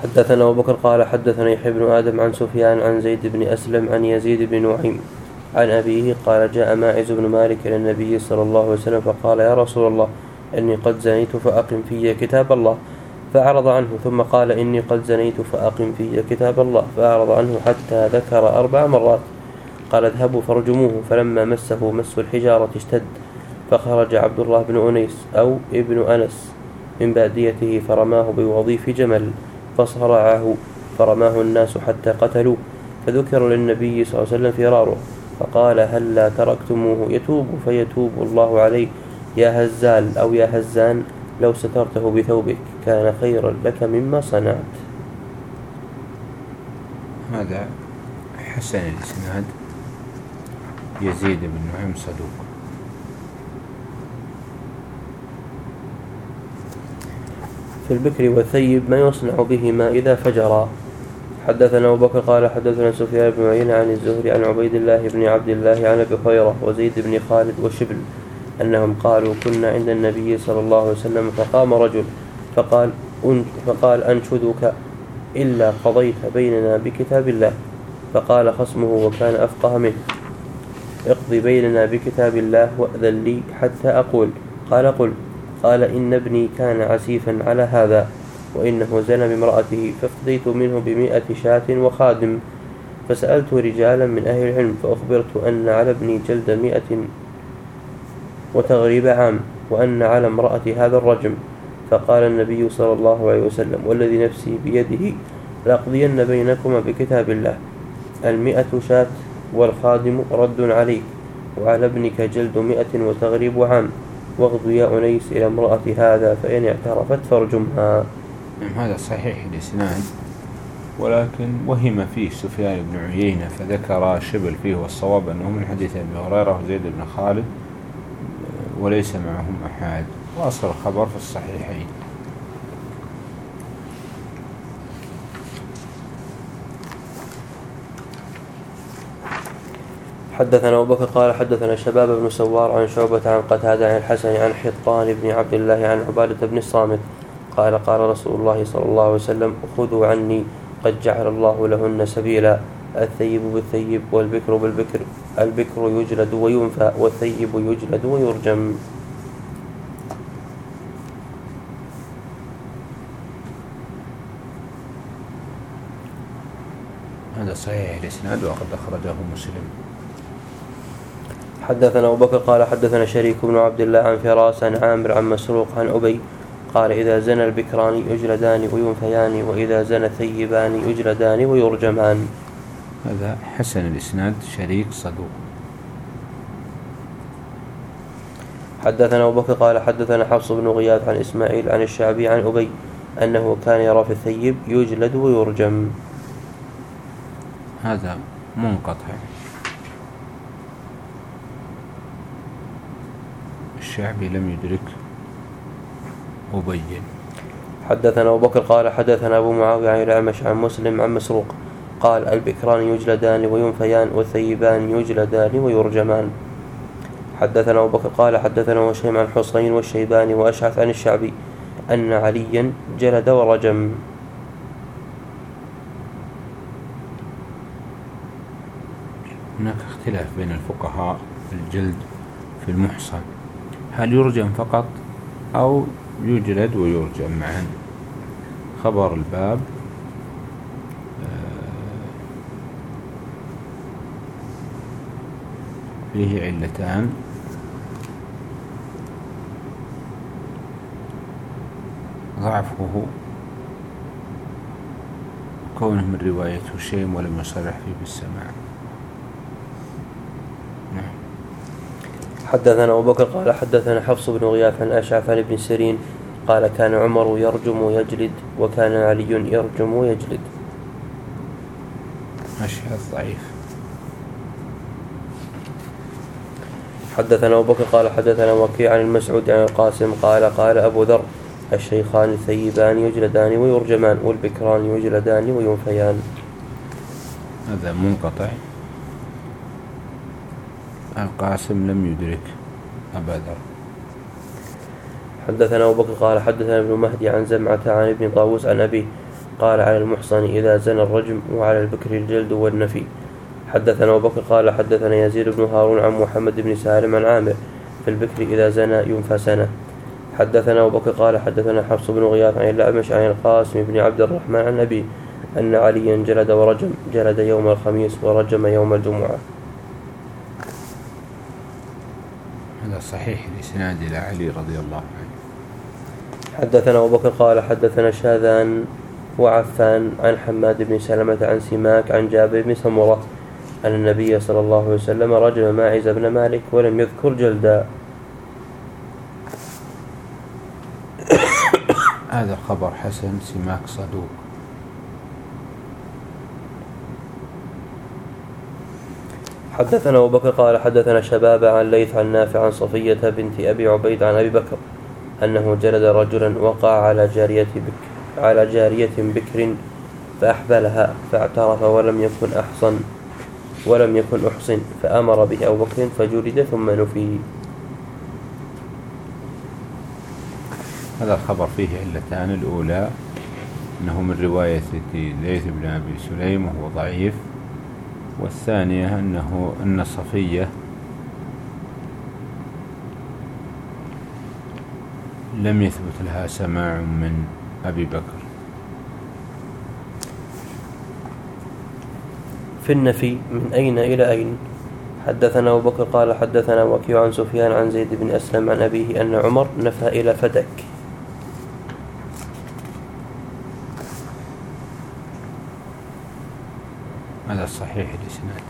حدثنا أبو بكر قال حدثنا يحيى بن آدم عن سفيان عن زيد بن أسلم عن يزيد بن نعيم عن أبيه قال جاء ماعز بن مالك إلى النبي صلى الله عليه وسلم فقال يا رسول الله إني قد زنيت فأقم في كتاب الله فأعرض عنه ثم قال إني قد زنيت فأقم في كتاب الله فأعرض عنه حتى ذكر أربع مرات قال اذهبوا فارجموه فلما مسه مس الحجارة اشتد فخرج عبد الله بن أنيس أو ابن أنس من باديته فرماه بوظيف جمل فصرعه فرماه الناس حتى قتلوه فذكر للنبي صلى الله عليه وسلم فراره فقال هل لا تركتموه يتوب فيتوب الله عليه يا هزال أو يا هزان لو سترته بثوبك كان خيرا لك مما صنعت. هذا حسن الإسناد. يزيد بن نعيم صدوق. في البكر والثيب ما يصنع بهما إذا فجرا. حدثنا أبو بكر قال حدثنا سفيان بن عيينة عن الزهري عن عبيد الله بن عبد الله عن أبي هريرة وزيد بن خالد وشبل أنهم قالوا كنا عند النبي صلى الله عليه وسلم فقام رجل فقال فقال أنشدك إلا قضيت بيننا بكتاب الله فقال خصمه وكان أفقه منه اقضي بيننا بكتاب الله وأذن لي حتى أقول. قال قل. قال إن ابني كان عسيفا على هذا وإنه زنى بامرأته فاقضيت منه بمئة شاة وخادم فسألت رجالا من أهل العلم فأخبرت أن على ابني جلد مئة وتغريب عام وأن على امرأة هذا الرجم. فقال النبي صلى الله عليه وسلم والذي نفسي بيده لأقضين بينكما بكتاب الله المئة شاة والخادم رد عليك وعلى ابنك جلد مئة وتغريب عام واغض يا أنيس إلى امرأة هذا فإن اعترفت فارجمها. هذا صحيح الإسناد ولكن وهم فيه سفيان بن عيينة فذكر شبل فيه والصواب أنه من حديث أبي هريرة وزيد بن خالد وليس معهم أحد وأصل الخبر في الصحيحين. حدثنا أبو بكر قال حدثنا شباب بن سوار عن شعبة عن قتادة عن الحسن عن حطان بن عبد الله عن عبادة بن الصامت قال قال رسول الله صلى الله عليه وسلم خذوا عني قد جعل الله لهن سبيلا الثيب بالثيب والبكر بالبكر البكر يجلد وينفى والثيب يجلد ويرجم. هذا صحيح الإسناد وقد أخرجه مسلم. حدثنا أبو بكر قال حدثنا شريك بن عبد الله عن فراس عن عامر عن مسروق عن أبي قال إذا زنى البكران يجلدان وينفيان وإذا زنى الثيبان يجلدان ويرجمان. هذا حسن الإسناد شريك صدوق. حدثنا أبو بكر قال حدثنا حفص بن غياث عن إسماعيل عن الشعبي عن أبي أنه كان يرى في الثيب يجلد ويرجم. هذا منقطع. الشعبي لم يدرك أبي. حدثنا أبو بكر قال حدثنا أبو معاوية عن الأعمش عن مسلم عن مسروق قال البكران يجلدان وينفيان والثيبان يجلدان ويرجمان. حدثنا أبو بكر قال حدثنا هشيم عن حسين والشيباني وأشعث عن الشعبي أن عليا جلد ورجم. هناك اختلاف بين الفقهاء في الجلد في المحصن هل يرجم فقط أو يجلد ويرجم معا. خبر الباب فيه علتان ضعفه كونه من رواية هشيم ولم يصرح فيه بالسماع. حدثنا أبو بكر قال حدثنا حفص بن غياث عن أشعث عن ابن سيرين قال كان عمر يرجم ويجلد وكان علي يرجم ويجلد. أشعث ضعيف. حدثنا أبو بكر قال حدثنا وكيع عن المسعود عن القاسم قال قال أبو ذر الشيخان الثيبان يجلدان ويرجمان والبكران يجلدان وينفيان. هذا منقطع. القاسم لم يدرك أبا ذر. حدثنا أبو بكر قال حدثنا ابن مهدي عن زمعة عن ابن طاووس عن أبيه قال على المحصن إذا زنى الرجم وعلى البكر الجلد والنفي. حدثنا أبو بكر قال حدثنا يزيد بن هارون عن محمد بن سالم عن عامر في البكر إذا زنى ينفى سنة. حدثنا أبو بكر قال حدثنا حفص بن غياث عن الأعمش عن القاسم بن عبد الرحمن عن أبي أن عليا جلد ورجم، جلد يوم الخميس ورجم يوم الجمعة. هذا صحيح الإسناد إلى علي رضي الله عنه. حدثنا أبو بكر قال حدثنا شاذان وعفان عن حماد بن سلمة عن سماك عن جابر بن سمرة أن النبي صلى الله عليه وسلم رجم ماعز بن مالك ولم يذكر جلدا. هذا خبر حسن، سماك صدوق. حدثنا أبو بكر قال حدثنا شباب عن ليث عن نافع عن صفية بنت أبي عبيد عن أبي بكر أنه جلد رجلا وقع على جارية بكر على جارية بكر فأحبلها فاعترف ولم يكن أحصن ولم يكن أحصن فأمر به أبو بكر فجلد ثم نفي. هذا الخبر فيه علتان، الأولى أنه من رواية ليث بن أبي سليم وهو ضعيف، والثانية أنه أن صفية لم يثبت لها سماع من أبي بكر. في النفي من أين إلى أين. حدثنا أبو بكر قال حدثنا وكيع عن سفيان عن زيد بن أسلم عن أبيه أن عمر نفى إلى فدك. هذا صحيح الإسناد.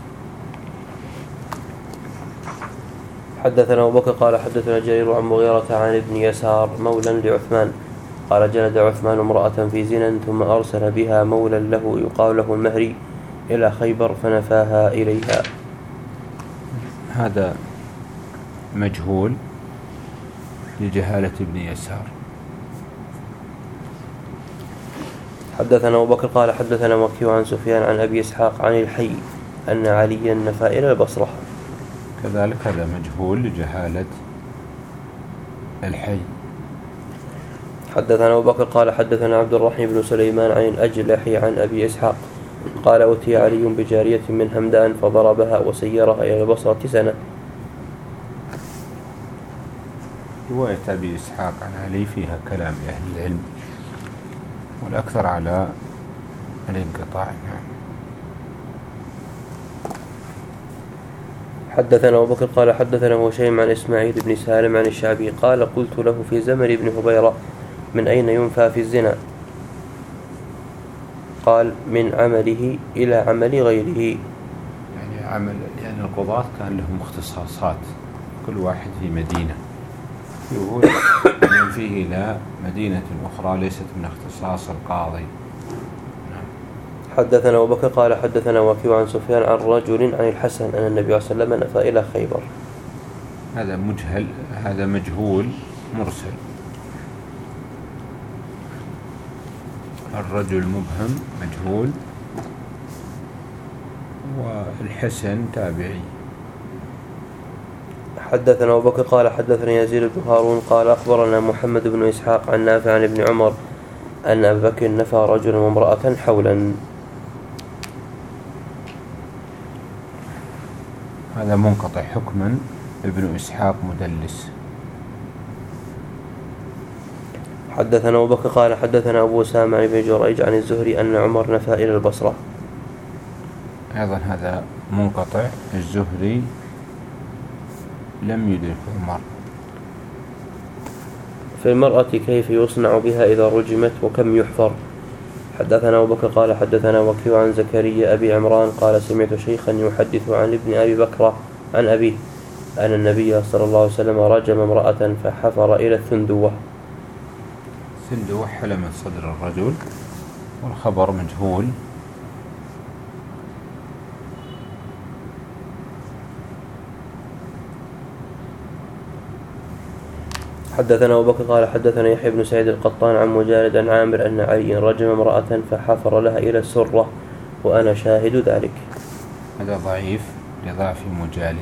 حدثنا أبو بكر قال حدثنا جرير عن مغيرة عن ابن يسار مولى لعثمان قال جلد عثمان امرأة في زنا ثم أرسل بها مولى له يقال له المهري إلى خيبر فنفاها إليها. هذا مجهول لجهالة ابن يسار. حدثنا أبو بكر قال حدثنا وكيع عن سفيان عن أبي إسحاق عن الحي أن عليا نفى إلى البصرة. كذلك هذا مجهول لجهالة الحي. حدثنا أبو بكر قال حدثنا عبد الرحيم بن سليمان عن الأجلح عن أبي إسحاق قال أتي علي بجارية من همدان فضربها وسيرها إلى البصرة سنة. رواية أبي إسحاق عن علي فيها كلام أهل العلم والأكثر على الانقطاع. حدثنا أبو بكر قال حدثنا هشيم عن إسماعيل بن سالم عن الشعبي قال قلت له في زمن بن هبيرة من أين ينفى في الزنا؟ قال من عمله إلى عمل غيره. يعني عمل، يعني القضاة كان لهم اختصاصات، كل واحد في مدينة يقول ينفيه إلى مدينة أخرى ليست من اختصاص القاضي. حدثنا أبو بكر قال حدثنا وكيع عن سفيان عن رجل عن الحسن أن النبي صلى الله عليه وسلم نفى إلى خيبر. هذا مجهل، هذا مجهول مرسل. الرجل مبهم مجهول، والحسن تابعي. حدثنا أبو بكر قال حدثنا يزيد بن هارون قال أخبرنا محمد بن إسحاق عن نافع عن ابن عمر أن أبا بكر نفى رجلا وامرأة حولا. هذا منقطع حكما، ابن إسحاق مدلس. حدثنا أبو بكر قال حدثنا أبو سامع عن ابن جريج عن الزهري أن عمر نفى إلى البصرة. أيضا هذا منقطع، الزهري لم يدرك عمر. في المرأة كيف يصنع بها إذا رجمت وكم يحفر. حدثنا أبو بكر قال حدثنا وكيع عن زكريا أبي عمران قال سمعت شيخا يحدث عن ابن أبي بكر عن أبيه أن النبي صلى الله عليه وسلم رجم امرأة فحفر إلى الثندوة. الثندوة حلمة صدر الرجل، والخبر مجهول. حدثنا أبو بكر قال حدثنا يحيى بن سعيد القطان عن مجالد عن عامر أن علي رجم امرأة فحفر لها إلى السرة وأنا شاهد ذلك. هذا ضعيف لضعف مجالد.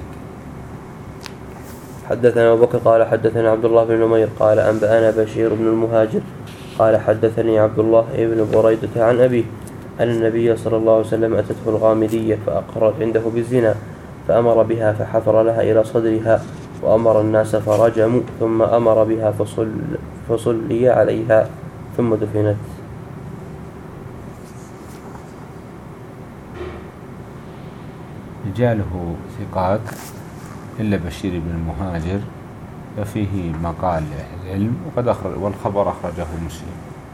حدثنا أبو بكر قال حدثنا عبد الله بن نمير قال أنبأنا بشير بن المهاجر قال حدثني عبد الله بن بريدة عن أبيه أن النبي صلى الله عليه وسلم أتته الغامدية فأقرت عنده بالزنا فأمر بها فحفر لها إلى صدرها وأمر الناس فرجموا ثم أمر بها فصل فصلي عليها ثم دفنت. رجاله ثقات إلا بشير بن المهاجر ففيه مقال العلم وقد أخرج والخبر أخرجه مسلم.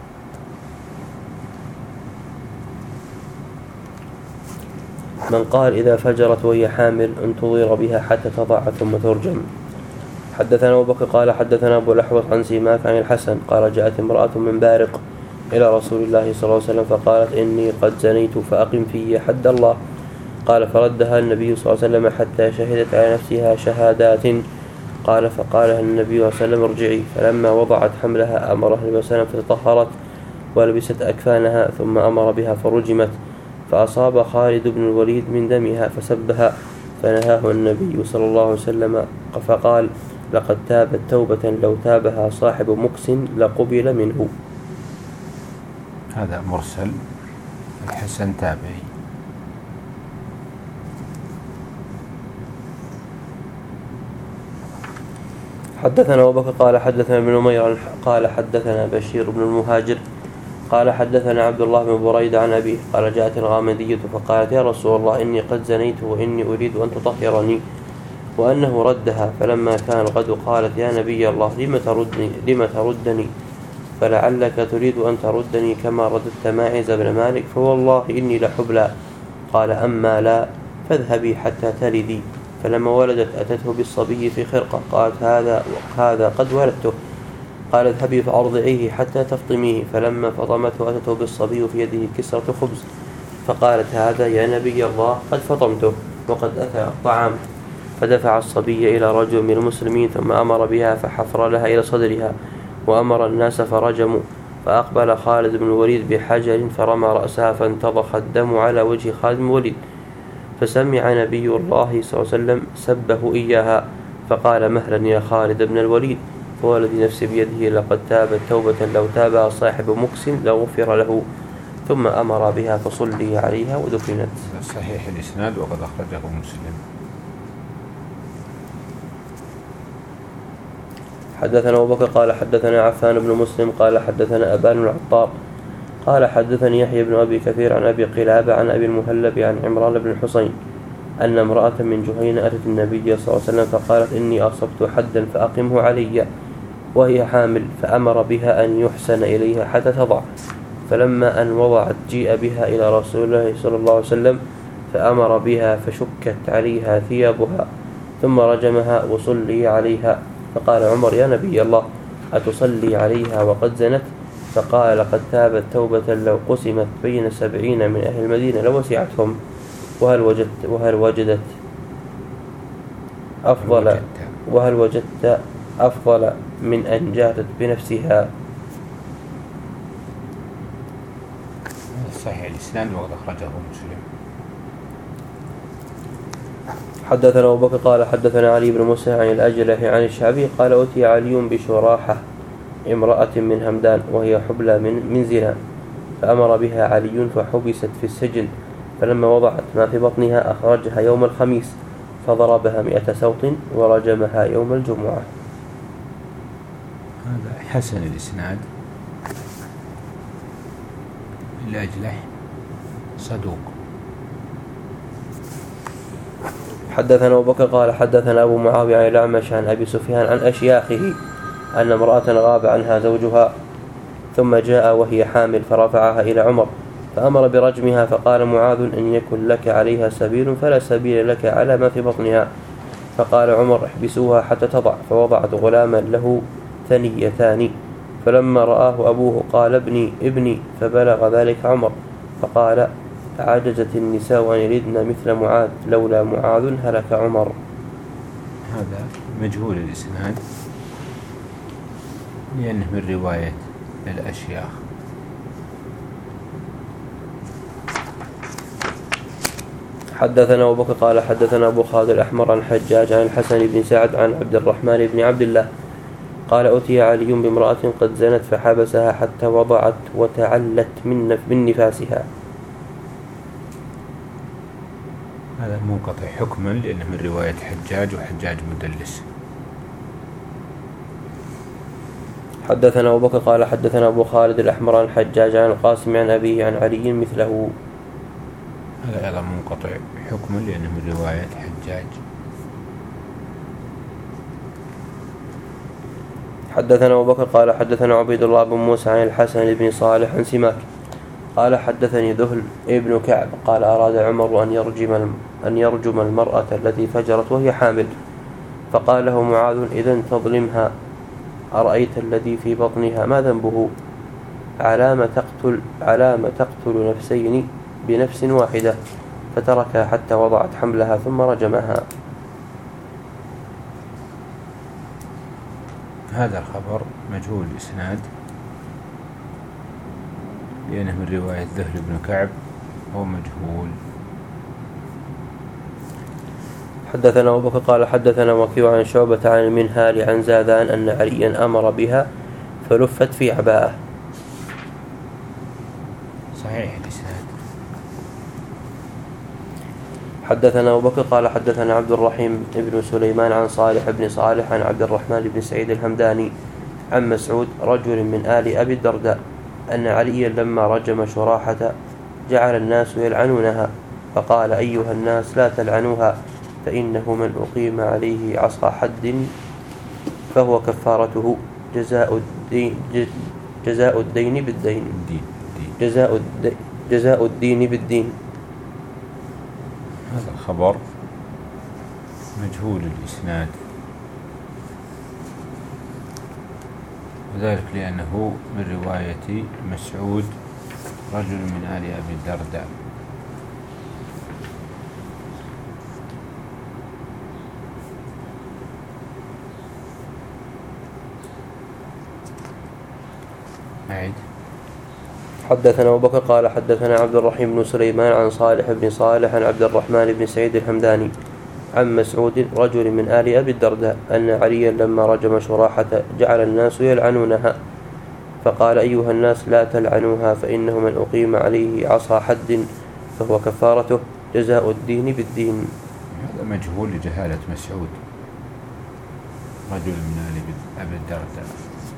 من قال إذا فجرت وهي حامل انتظر بها حتى تضع ثم ترجم. حدثنا أبو بكر قال حدثنا أبو الأحوص عن سماك عن الحسن قال جاءت امرأة من بارق إلى رسول الله صلى الله عليه وسلم فقالت إني قد زنيت فأقم في حد الله. قال فردها النبي صلى الله عليه وسلم حتى شهدت على نفسها شهادات. قال فقالها النبي صلى الله عليه وسلم ارجعي. فلما وضعت حملها أمرها النبي صلى الله عليه وسلم فتطهرت ولبست أكفانها ثم أمر بها فرجمت فأصاب خالد بن الوليد من دمها فسبها فنهاه النبي صلى الله عليه وسلم فقال لقد تابت توبة لو تابها صاحب مكس لقبل منه. هذا مرسل الحسن تابعي. حدثنا أبو بكر قال حدثنا ابن نمير قال حدثنا بشير بن المهاجر قال حدثنا عبد الله بن بريدة عن أبيه قال جاءت الغامدية فقالت يا رسول الله إني قد زنيت وإني أريد أن تطهرني وأنه ردها فلما كان الغد قالت يا نبي الله لم تردني, لم تردني فلعلك تريد أن تردني كما رددت ماعز بن مالك فوالله إني لحبلى. قال أما لا فاذهبي حتى تلدي. فلما ولدت أتته بالصبي في خرقة قالت هذا هذا قد ولدته. قال اذهبي فأرضعيه حتى تفطميه. فلما فطمته أتته بالصبي في يده كسرة خبز فقالت هذا يا نبي الله قد فطمته وقد أكل الطعام. فدفع الصبي إلى رجل من المسلمين ثم أمر بها فحفر لها إلى صدرها وأمر الناس فرجموا. فأقبل خالد بن الوليد بحجر فرمى رأسها فانتضخ الدم على وجه خالد بن الوليد فسمع نبي الله صلى الله عليه وسلم سبه إياها فقال مهلا يا خالد بن الوليد فوالذي نفسي بيده لقد تابت توبة لو تابها صاحب مكس لغفر له ثم أمر بها فصلي عليها ودفنت. صحيح الإسناد وقد أخرجه مسلم. حدثنا أبو بكر قال حدثنا عفان بن مسلم قال حدثنا أبان العطار قال حدثني يحيى بن أبي كثير عن أبي قلابة عن أبي المهلب عن عمران بن الحصين أن امرأة من جهينة أتت النبي صلى الله عليه وسلم فقالت إني أصبت حدا فأقمه علي وهي حامل فأمر بها أن يحسن إليها حتى تضع. فلما أن وضعت جيء بها إلى رسول الله صلى الله عليه وسلم فأمر بها فشكت عليها ثيابها ثم رجمها وصلي عليها. فقال عمر يا نبي الله أتصلي عليها وقد زنت؟ فقال لقد تابت توبة لو قسمت بين سبعين من أهل المدينة لوسعتهم وهل وجدت وهل وجدت أفضل وهل وجدت أفضل من أن جادت بنفسها. صحيح الإسناد وقد أخرجه مسلم. حدثنا أبو بكر قال حدثنا علي بن موسى عن الأجلح عن الشعبي قال أتي علي بشراحة امرأة من همدان وهي حبلى من, من زنا فأمر بها علي فحبست في السجن فلما وضعت ما في بطنها أخرجها يوم الخميس فضربها مئة سوط ورجمها يوم الجمعة. هذا حسن الإسناد. الأجلح صدوق. حدثنا أبو بكر قال حدثنا أبو معاوية عن الأعمش عن أبي سفيان عن أشياخه أن امرأة غاب عنها زوجها ثم جاء وهي حامل فرفعها إلى عمر فأمر برجمها فقال معاذ إن يكن لك عليها سبيل فلا سبيل لك على ما في بطنها. فقال عمر احبسوها حتى تضع فوضعت غلاما له ثنيتان فلما رآه أبوه قال ابني ابني فبلغ ذلك عمر فقال عجزت النساء أن يلدن مثل معاذ لولا معاذ هلك عمر. هذا مجهول الإسناد لأنه من رواية الأشياخ. حدثنا أبو بكر قال حدثنا أبو خالد الأحمر عن حجاج عن الحسن بن سعد عن عبد الرحمن بن عبد الله قال أتي علي بامرأة قد زنت فحبسها حتى وضعت وتعلت من من نفاسها. هذا منقطع حكما لأنه من رواية حجاج، وحجاج مدلس. حدثنا أبو بكر قال حدثنا أبو خالد الأحمر عن حجاج عن القاسم عن أبيه عن علي مثله. هذا أيضا منقطع حكما لأنه من رواية حجاج. حدثنا أبو بكر قال حدثنا عبيد الله بن موسى عن الحسن بن صالح عن سماك قال حدثني ذهل ابن كعب قال أراد عمر أن يرجم أن يرجم المرأة التي فجرت وهي حامل، فقال له معاذ إذن تظلمها، أرأيت الذي في بطنها ما ذنبه؟ علام تقتل علام تقتل نفسين بنفس واحدة، فتركها حتى وضعت حملها ثم رجمها. هذا الخبر مجهول الإسناد لأنه من رواية ذهل بن كعب هو مجهول. حدثنا أبو بكر قال حدثنا وكيع عن شعبة عن المنهال عن زاذان أن عليا أمر بها فلفت في عباءة. صحيح الإسناد. حدثنا أبو بكر قال حدثنا عبد الرحيم بن سليمان عن صالح بن صالح عن عبد الرحمن بن سعيد الهمداني عن مسعود رجل من آل أبي الدرداء أن عليا لما رجم شراحة جعل الناس يلعنونها، فقال أيها الناس لا تلعنوها فإنه من أقيم عليه عصا حد فهو كفارته جزاء الدين جزاء الدين بالدين جزاء جزاء الدين بالدين. هذا الخبر مجهول الإسناد، وذلك لأنه من رواية مسعود رجل من آل أبي الدرداء. أعيد. حدثنا أبو بكر قال حدثنا عبد الرحيم بن سليمان عن صالح بن صالح عن عبد الرحمن بن سعيد الهمداني عن مسعود رجل من آل أبي الدرداء أن عليا لما رجم شراحة جعل الناس يلعنونها، فقال أيها الناس لا تلعنوها فإنه من أقيم عليه عصا حد فهو كفارته جزاء الدين بالدين. هذا مجهول لجهالة مسعود رجل من آل أبي الدرداء.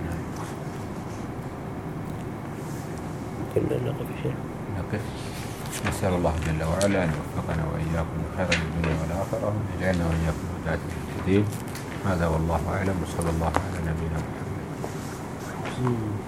نقف شيء نقف. نسأل الله جل وعلا أن يوفقنا وإياكم لخير الدنيا والآخرة، وأن يجعلنا وإياكم هداة المهتدين. هذا والله أعلم، وصلى الله على نبينا محمد.